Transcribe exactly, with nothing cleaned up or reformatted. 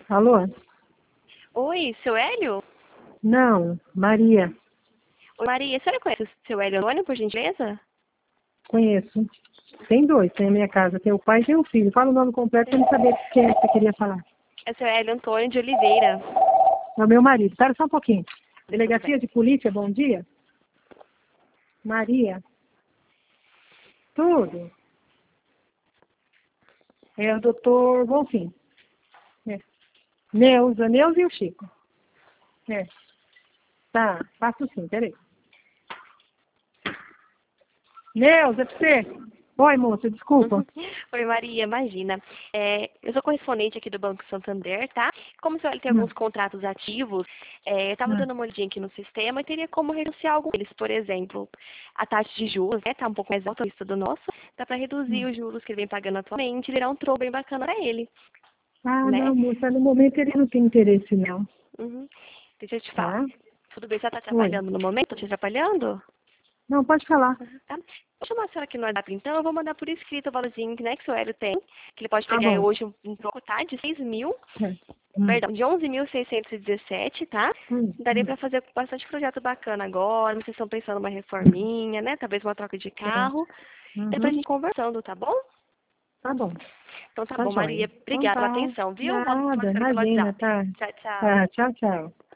Alô? Oi, seu Hélio? Não, Maria. Oi, Maria, a senhora conhece o seu Hélio Antônio, por gentileza? Conheço. Tem dois, tem a minha casa. Tem o pai e tem o filho. Fala o nome completo para eu não saber quem é que você queria falar. É o seu Hélio Antônio de Oliveira. É o meu marido. Espera só um pouquinho. Tudo bem. Delegacia de Polícia, bom dia. Maria. Tudo. É o doutor Bonfim. É. Neuza, Neuza e o Chico. É. Tá, faço sim, peraí. Neuza, é pra você? Oi, moça, desculpa. Oi, Maria, imagina. É, eu sou correspondente aqui do Banco Santander, tá? Como o seu Hélio tem Hum. alguns contratos ativos, é, eu estava Hum. dando uma olhadinha aqui no sistema e teria como renunciar algum deles. Por exemplo, a taxa de juros, né? Tá um pouco mais alta do nosso. Dá para reduzir Hum. os juros que ele vem pagando atualmente e virar um troco bem bacana para ele, Ah, né? não, moça, no momento ele não tem interesse, não. Uhum. Deixa eu te falar. Tá? Tudo bem, você está Oi. trabalhando no momento? Tô te atrapalhando? Não, pode falar. Tá? Vou chamar a senhora aqui no WhatsApp, então. Eu vou mandar por escrito o valorzinho, né, que o seu Hélio tem. Que ele pode Tá pegar aí bom. hoje um, um troco, tá? De seis mil, É. Hum. perdão, de onze mil seiscentos e dezessete, tá? Hum. Daria Hum. pra fazer bastante projeto bacana agora. Vocês estão pensando numa reforminha, né? Talvez uma troca de É. carro. É pra Uhum. gente conversando, tá bom? Tá bom. Então tá Tá bom, joia. Maria. Então Obrigada pela tá. atenção, viu? Vamos chamar a Nada, senhora pelo imagina, WhatsApp. tá. Tchau, tchau. Tá, tchau, tchau.